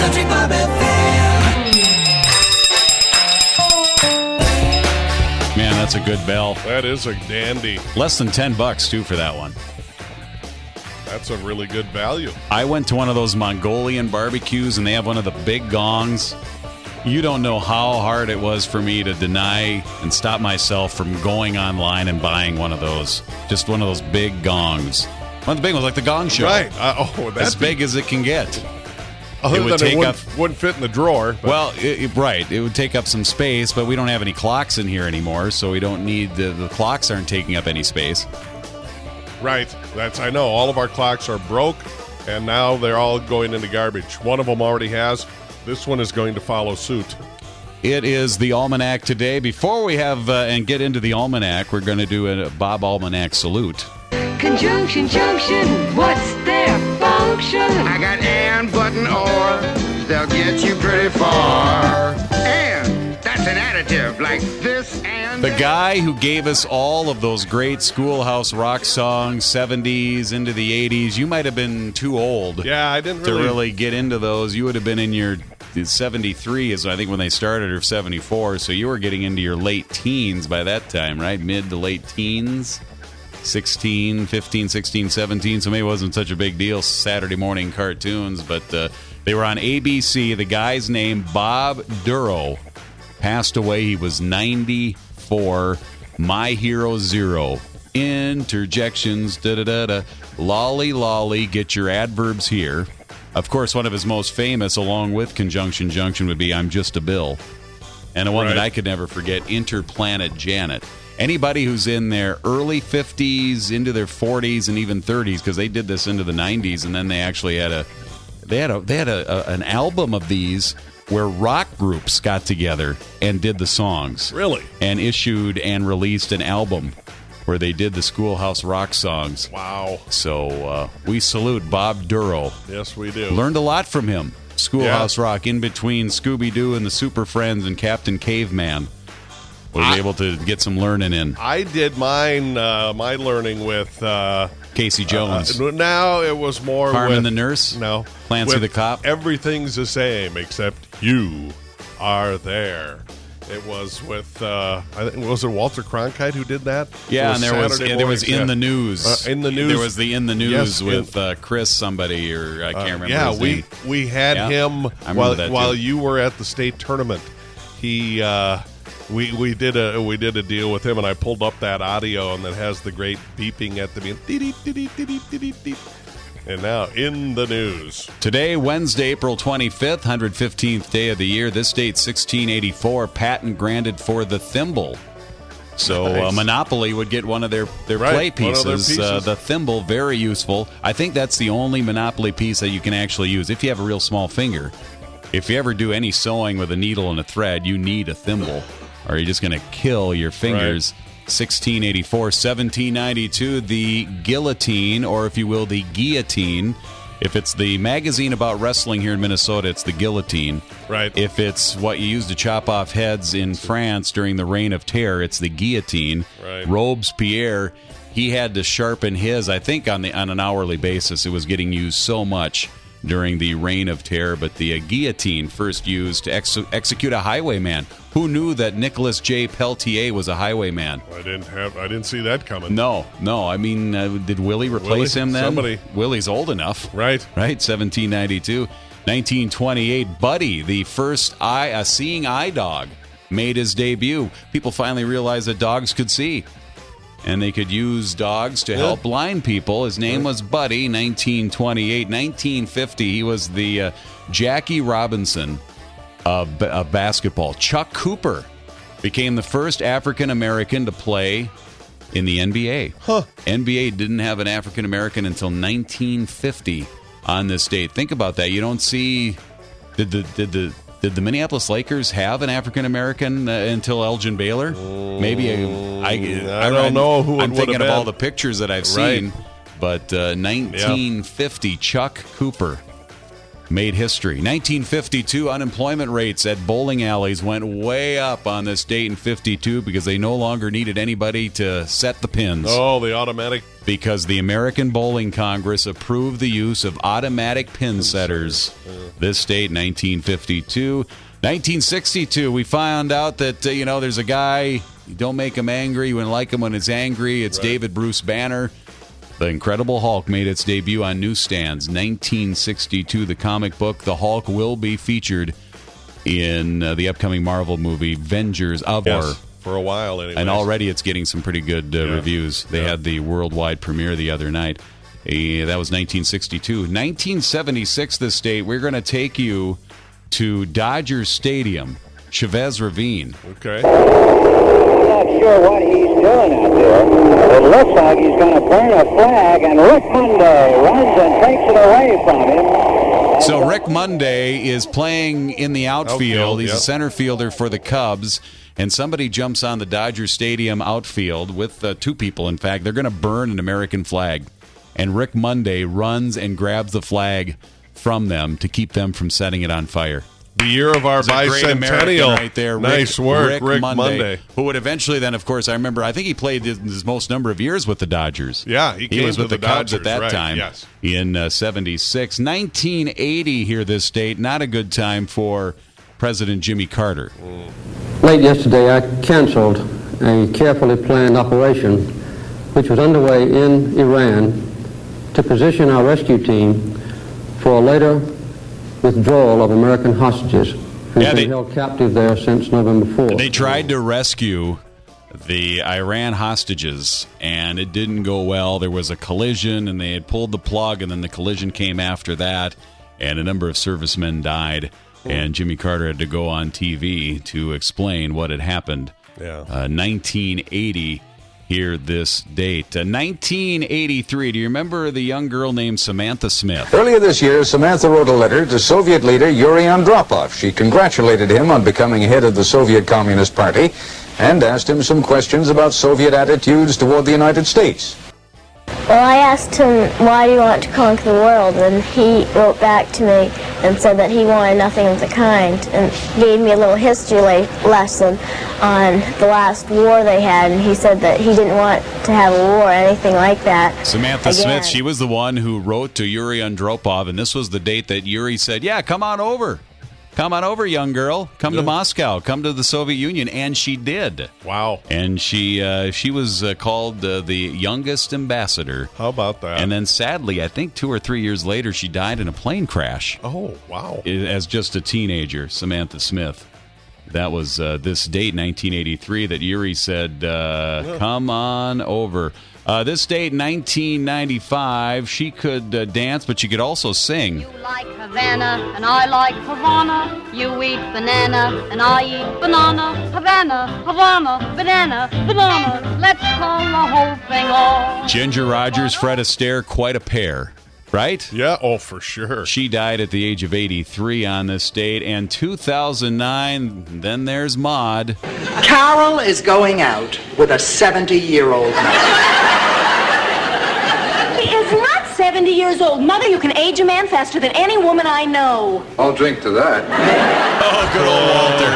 Country Bob FM. Man, that's a good bell. That is a dandy. Less than $10 too for that one. That's a really good value. I went to one of those Mongolian barbecues, and they have one of the big gongs. You don't know how hard it was for me to deny and stop myself from going online and buying one of those. Just one of those big gongs. One of the big ones, like the Gong Show. Right. As big as it can get. Other it would than take wouldn't fit in the drawer. But. Well, right. It would take up some space, but we don't have any clocks in here anymore, so we don't need the clocks aren't taking up any space. Right. I know. All of our clocks are broke, and now they're all going into garbage. One of them already has. This one is going to follow suit. It is the Almanac today. Before we have and get into the Almanac, we're going to do a Bob Almanac salute. Conjunction, junction, what's their function? I got and, but, and, or. They'll get you pretty far. And that's an additive like this and The guy who gave us all of those great Schoolhouse Rock songs, 70s into the 80s. You might have been too old. Yeah, I didn't to really get into those. You would have been in your 73 is I think when they started, or 74. So you were getting into your late teens by that time, right? Mid to late teens. 15, 16, 17, so maybe it wasn't such a big deal, Saturday morning cartoons, but they were on ABC. The guy's name, Bob Duro, passed away. He was 94. My Hero Zero. Interjections, da-da-da-da. Lolly, lolly, get your adverbs here. Of course, one of his most famous, along with Conjunction Junction, would be I'm Just a Bill. And the one that I could never forget, Interplanet Janet. Anybody who's in their early 50s, into their 40s, and even 30s, because they did this into the 90s, and then they actually had an album of these where rock groups got together and did the songs. Really? And issued and released an album where they did the Schoolhouse Rock songs. Wow. So we salute Bob Duro. Yes, we do. Learned a lot from him. Schoolhouse Rock, in between Scooby-Doo and the Super Friends and Captain Caveman. Was able to get some learning in. I did mine, my learning with Casey Jones. Now it was more Carmen with the Nurse. No, Clancy the Cop. Everything's the same except you are there. It was with I think was it Walter Cronkite who did that? Yeah, and there was in the news. In the news. There was the in the news with Chris somebody, or I can't remember. his name. we had him while too. you were at the state tournament. He. We did a deal with him, and I pulled up that audio, and it has the great beeping at the beginning. And now in the news. Today, Wednesday, April 25th, 115th day of the year. This date, 1684, patent granted for the thimble. So Nice. Monopoly would get one of their play pieces. One of their pieces. The thimble, very useful. I think that's the only Monopoly piece that you can actually use if you have a real small finger. If you ever do any sewing with a needle and a thread, you need a thimble. Or you're just going to kill your fingers. Right. 1684, 1792, the guillotine, or if you will, the guillotine. If it's the magazine about wrestling here in Minnesota, it's the guillotine. Right. If it's what you use to chop off heads in France during the Reign of Terror, it's the guillotine. Right. Robespierre, he had to sharpen his, I think, on an hourly basis. It was getting used so much during the Reign of Terror, but the guillotine first used to execute a highwayman. Who knew that Nicholas J. Peltier was a highwayman? I didn't see that coming. No. I mean, did Willie replace him then? Somebody. Willie's old enough. Right. 1792. 1928, Buddy, the first seeing eye dog, made his debut. People finally realized that dogs could see. And they could use dogs to help blind people. His name was Buddy, 1928. 1950, he was the Jackie Robinson of basketball. Chuck Cooper became the first African-American to play in the NBA. NBA didn't have an African-American until 1950 on this date. Think about that. You don't see... Did the Minneapolis Lakers have an African-American until Elgin Baylor? Maybe I don't know who it I'm would thinking have of been. all the pictures that I've seen. But 1950, Chuck Cooper made history. 1952, unemployment rates at bowling alleys went way up on this date in 52 because they no longer needed anybody to set the pins. Oh, the automatic because the American Bowling Congress approved the use of automatic pin setters. This date, 1952. 1962, we found out that, there's a guy, you don't make him angry, you wouldn't like him when it's angry. It's David Bruce Banner. The Incredible Hulk made its debut on newsstands. 1962, the comic book. The Hulk will be featured in the upcoming Marvel movie, Avengers of War. For a while, anyway. And already it's getting some pretty good reviews. They had the worldwide premiere the other night. That was 1962. 1976, this date, we're going to take you to Dodger Stadium, Chavez Ravine. Okay. I'm not sure what he's doing out there. It looks like he's going to burn a flag, and Rick Monday runs and takes it away from him. So Rick Monday is playing in the outfield. He's a center fielder for the Cubs. And somebody jumps on the Dodger Stadium outfield with two people, in fact. They're going to burn an American flag. And Rick Monday runs and grabs the flag from them to keep them from setting it on fire. The year of our bicentennial. Right there. Nice work, Rick Monday. Who would eventually then, of course, I think he played his most number of years with the Dodgers. Yeah, he was with the Cubs Dodgers at that time in 76. 1980 here this date. Not a good time for President Jimmy Carter. Late yesterday, I canceled a carefully planned operation which was underway in Iran to position our rescue team for a later withdrawal of American hostages who've been held captive there since November 4th. They tried to rescue the Iran hostages, and it didn't go well. There was a collision, and they had pulled the plug, and then the collision came after that, and a number of servicemen died. And Jimmy Carter had to go on TV to explain what had happened. 1980, here this date. 1983, do you remember the young girl named Samantha Smith? Earlier this year, Samantha wrote a letter to Soviet leader Yuri Andropov. She congratulated him on becoming head of the Soviet Communist Party and asked him some questions about Soviet attitudes toward the United States. Well, I asked him, why do you want to conquer the world? And he wrote back to me and said that he wanted nothing of the kind, and gave me a little history lesson on the last war they had, and he said that he didn't want to have a war or anything like that. Samantha Smith, she was the one who wrote to Yuri Andropov, and this was the date that Yuri said, yeah, come on over. Come on over, young girl. Come to Moscow. Come to the Soviet Union. And she did. Wow. And she was called the youngest ambassador. How about that? And then sadly, I think 2 or 3 years later, she died in a plane crash. Oh, wow. As just a teenager, Samantha Smith. That was this date, 1983, that Yuri said, come on over. This date, 1995, she could dance, but she could also sing. You like Havana, and I like Havana. You eat banana, and I eat banana. Havana, Havana, banana, banana. Let's call the whole thing off. Ginger Rogers, Fred Astaire, quite a pair. Right? Yeah, for sure. She died at the age of 83 on this date. And 2009, then there's Maude. Carol is going out with a 70-year-old man. He is not 70 years old. Mother, you can age a man faster than any woman I know. I'll drink to that. Oh, good old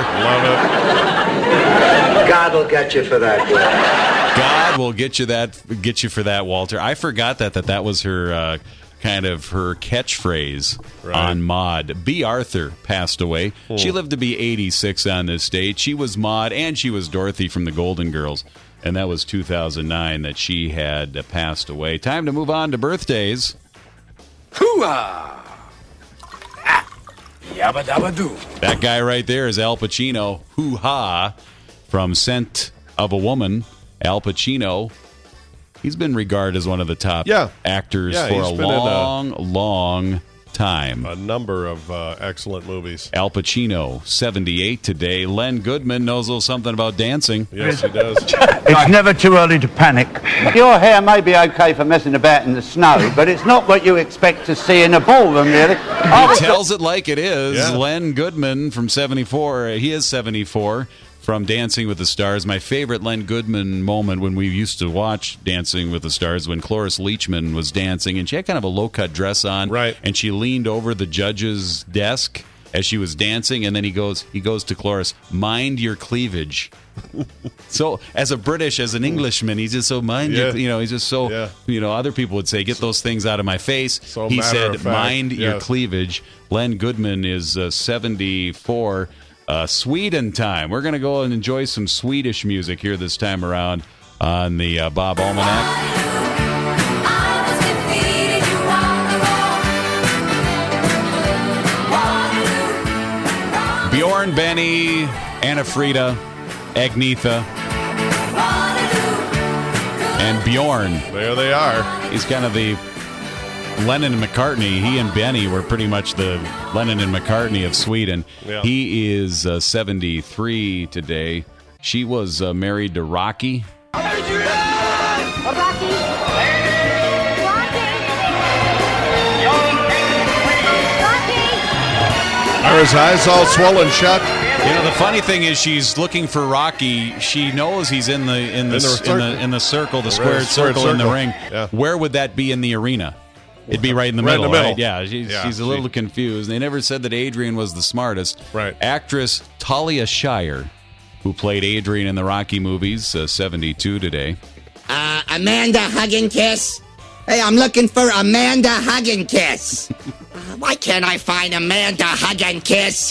Walter. Love it. God will get you for that, Will. God will get you for that, Walter. I forgot that was her... kind of her catchphrase on Maude. B. Arthur passed away. She lived to be 86 on this date. She was Maude, and she was Dorothy from the Golden Girls. And that was 2009 that she had passed away. Time to move on to birthdays. Hoo-ah! Yabba dabba doo. That guy right there is Al Pacino. Hoo-ha! From Scent of a Woman. Al Pacino. He's been regarded as one of the top actors for a long time. A number of excellent movies. Al Pacino, 78 today. Len Goodman knows a little something about dancing. Yes, he does. It's never too early to panic. Your hair may be okay for messing about in the snow, but it's not what you expect to see in a ballroom, really. He tells it like it is. Yeah. Len Goodman from 74. He is 74. From Dancing with the Stars. My favorite Len Goodman moment when we used to watch Dancing with the Stars, when Cloris Leachman was dancing, and she had kind of a low-cut dress on, and she leaned over the judge's desk as she was dancing, and then he goes to Cloris, "Mind your cleavage." So, as an Englishman, he's just so he's just so, other people would say, "Get those things out of my face." So He matter said, of fact, "Mind your yes. cleavage." Len Goodman is 74. Sweden time. We're going to go and enjoy some Swedish music here this time around on the Bob Almanac. Bjorn, Benny, Anna Frida, Agnetha, and Bjorn. There they are. He's kind of the Lennon and McCartney. He and Benny were pretty much the Lennon and McCartney of Sweden. Yeah. He is 73 today. She was married to Rocky. Are his eyes all swollen shut? The funny thing is, she's looking for Rocky. She knows he's in the circle, the squared circle in the ring. Yeah. Where would that be in the arena? It'd be right in the middle, right? Yeah, she's a little confused. They never said that Adrian was the smartest. Right. Actress Talia Shire, who played Adrian in the Rocky movies, 72 today. Amanda Hugginkiss? Hey, I'm looking for Amanda Hugginkiss. Why can't I find Amanda Hugginkiss?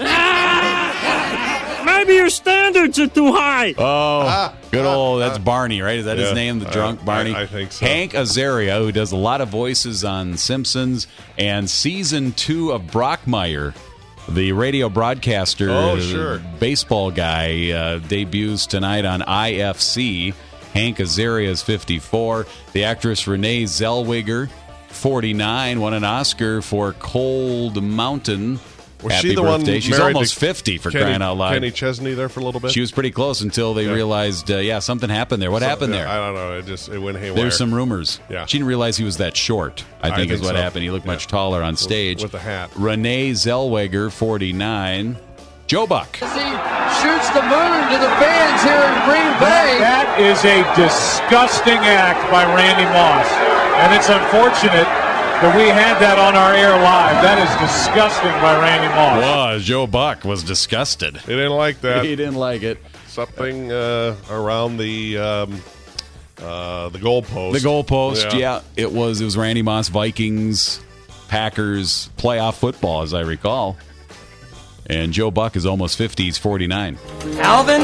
Maybe your standards are too high. Oh, good old, that's Barney, right? Is that his name, the drunk Barney? I think so. Hank Azaria, who does a lot of voices on Simpsons, and season 2 of Brockmire, the radio broadcaster, baseball guy, debuts tonight on IFC. Hank Azaria is 54. The actress Renee Zellweger, 49, won an Oscar for Cold Mountain. Was Happy she the birthday. one She's married almost to 50 for Kenny, crying out loud. Kenny Chesney there for a little bit? She was pretty close until they realized, something happened there. What happened there? I don't know. It went haywire. There's some rumors. Yeah. She didn't realize he was that short, I think is what so. happened. He looked much taller on stage. With the hat. Renee Zellweger, 49. Joe Buck. He shoots the moon to the fans here in Green Bay. That is a disgusting act by Randy Moss. And it's unfortunate that we had that on our air live. That is disgusting by Randy Moss. Joe Buck was disgusted. He didn't like that. He didn't like it. Something around the goalpost. The goalpost, yeah. It was Randy Moss, Vikings, Packers, playoff football, as I recall. And Joe Buck is almost 50. He's 49. Alvin?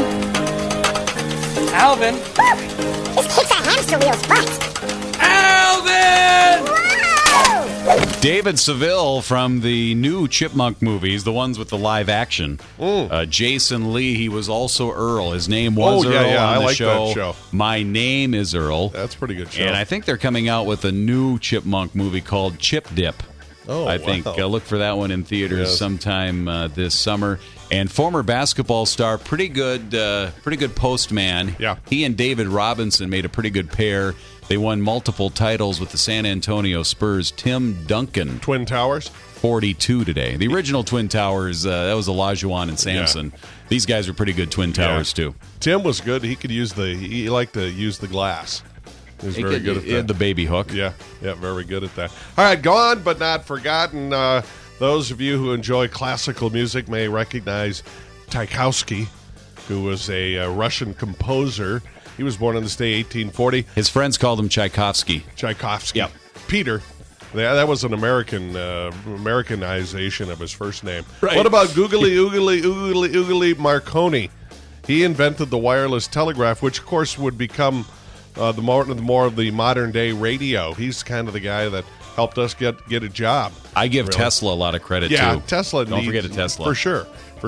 This kicks a hamster wheel's butt. Alvin! David Seville from the new Chipmunk movies, the ones with the live action. Jason Lee, he was also Earl. His name was Earl on the I like show. that show. My Name is Earl. That's a pretty good show. And I think they're coming out with a new Chipmunk movie called Chip Dip. I think look for that one in theaters sometime this summer. And former basketball star, pretty good postman. Yeah. He and David Robinson made a pretty good pair. They won multiple titles with the San Antonio Spurs. Tim Duncan. Twin Towers? 42 today. The original Twin Towers, that was Olajuwon and Sampson. Yeah. These guys are pretty good Twin Towers, too. Tim was good. He liked to use the glass. He was very good at that. He had the baby hook. Yeah, very good at that. All right, gone but not forgotten. Those of you who enjoy classical music may recognize Tchaikovsky, who was a Russian composer. He was born on this day, 1840. His friends called him Tchaikovsky. Yep. Peter. That was an Americanization of his first name. Right. What about Oogly Marconi? He invented the wireless telegraph, which, of course, would become the more of the modern day radio. He's kind of the guy that helped us get a job. I give Tesla a lot of credit, too. Yeah, Tesla. Don't forget a Tesla. For sure.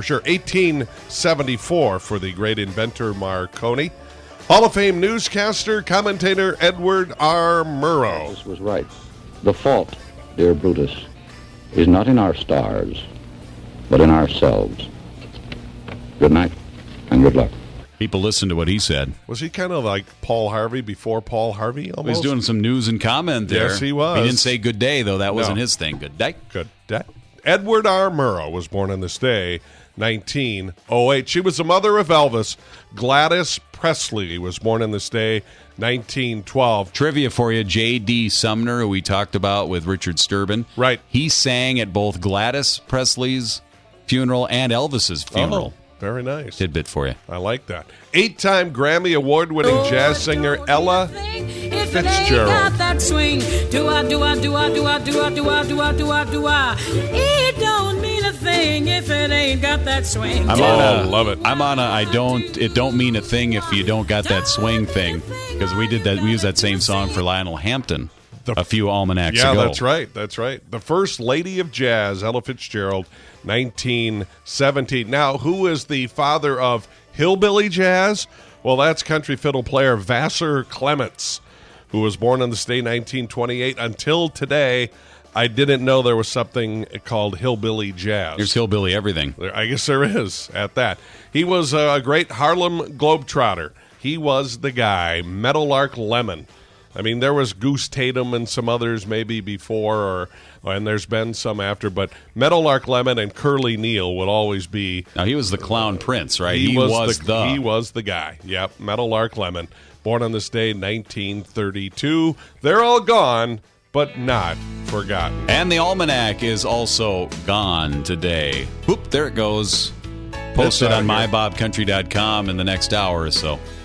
1874 for the great inventor Marconi. Hall of Fame newscaster, commentator Edward R. Murrow. This was right. The fault, dear Brutus, is not in our stars, but in ourselves. Good night, and good luck. People listen to what he said. Was he kind of like Paul Harvey before Paul Harvey, almost? He's doing some news and comment there. Yes, he was. He didn't say good day, though. That wasn't his thing. Good day. Good day. Edward R. Murrow was born on this day, 1908. She was the mother of Elvis. Gladys Presley was born on this day, 1912. Trivia for you, J.D. Sumner, who we talked about with Richard Sturban. Right. He sang at both Gladys Presley's funeral and Elvis's funeral. Oh, very nice. Tidbit for you. I like that. 8-time Grammy Award-winning jazz singer Ella Fitzgerald. Got that swing. Do-I, do-I, do-I, do-I, do-I, do-I, do-I, do-I, do-I. It don't mean a thing if it ain't got that swing. Love it. I'm on a it don't mean a thing if you don't got that swing thing, because we used that same song for Lionel Hampton a few almanacs ago. Yeah, that's right. The first lady of jazz, Ella Fitzgerald, 1917. Now, who is the father of hillbilly jazz? Well, that's country fiddle player Vassar Clements, who was born in the state in 1928. Until today, I didn't know there was something called hillbilly jazz. There's hillbilly everything. I guess there is at that. He was a great Harlem Globetrotter. He was the guy, Meadowlark Lemon. I mean, there was Goose Tatum and some others maybe before, and there's been some after, but Meadowlark Lemon and Curly Neal would always be. Now, he was the Clown Prince, right? He was the guy. Yep, Meadowlark Lemon. Born on this day, 1932. They're all gone, but not forgotten. And the almanac is also gone today. Whoop, there it goes. Posted on mybobcountry.com in the next hour or so.